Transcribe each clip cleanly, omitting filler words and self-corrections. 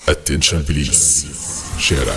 اتنشن بليز شارع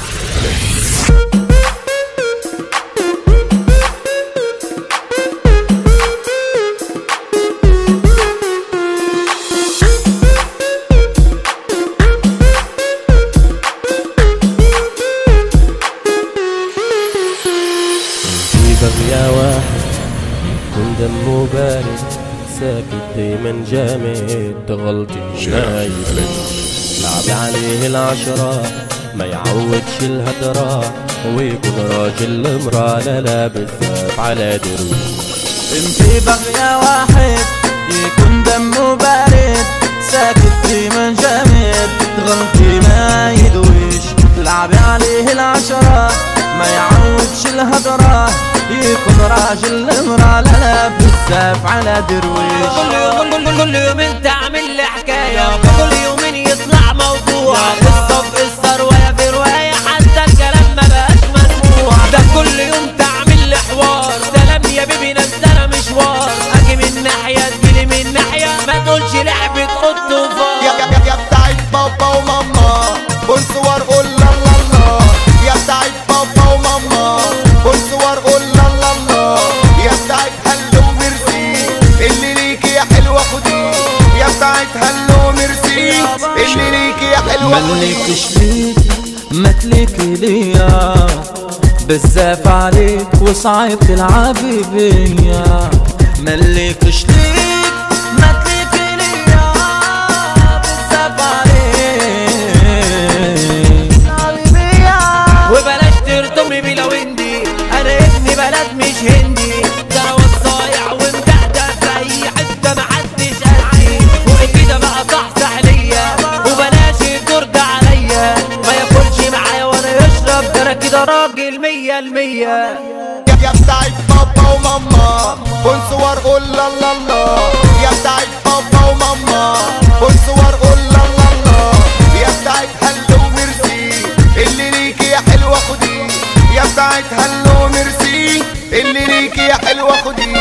يا واحد يكون دمه بارد ساكت دايما جامد تغلطي نايم لعب عليه العشرة ما يعودش الهدرة ويكون راجل امرأة لا لابس على دروس. انتبه يا واحد يكون دمه بارد ساكت دايما جامد تغلطي ما يدويش لعب عليه العشرة ما يعودش الهدرة يكون راجل امرأة لا لابس على درويش. كل يومين تعمل لي حكاية كل يومين يطلع موضوع قصة في قصة رواية في رواية حتى الكلام ما بقاش مسموع. ده كل يوم تعمل لي حوار سلام يا بيبي نزلنا مشوار اجي من ناحية تجيلي من ناحية ما تقولش لعبة قط وفار. يا بتاعت بابا وماما قول صور قول لا لا لا يا بتاعت بابا وماما قول صور قول لا لا لا يا بتاعت هلو ميرسي اللي ليكي يا حلوة خدي يا بتاعت هلو ميرسي اللي ليكي يا حلوة خدي. ملكش ليكي ما تليكي ليا بزاف عليك وصعب تلعبي بيا ملكش ليك ما تليكي ليا بزاف عليك وبلاش ترتمي بلا وندي انا ابني بلد مش هندي ده انا والصايع ومدقدق في اي حته محدش قدي وكده بقى صحصح ليا وبلاش الجرد عليا ما ياكلش معايا ولا يشرب ده انا كده راجل 100%. يا بتاعت بابا وماما قول صور قول لا لا لا يا بتاعت بابا وماما قول صور قول لا لا لا يا بتاعت هلو ميرسي اللي ليكي يا حلوة خدي يا بتاعت هلو ميرسي اللي ليكي يا حلوة خدي.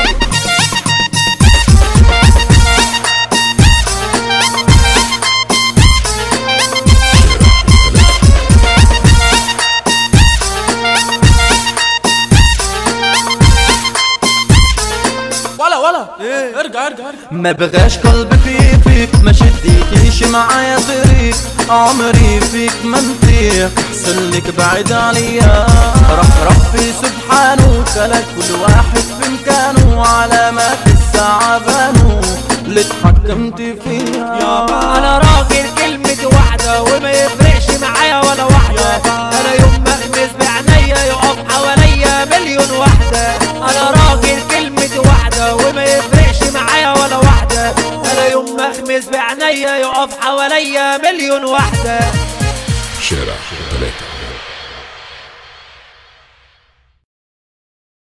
ولا ارجع ما بغاش قلبي فيك ما شديتيش معايا طريق عمري فيك ما نطيق احسن لك بعيد عليا ربي سبحانه خلق كل واحد في مكانه علامات الساعة بانوا اللي اتحكمت فيها يابا انا راجل كلمة واحدة وما يفرقش معايا ولا واحدة انا يوم ما اغمز بعينيا يقف حواليا مليون واحدة انا راجل كلمة واحدة وما يفرقش معايا ولا واحدة انا يوم ما اغمز بعينيا يقف حواليا مليون واحدة. شارع 3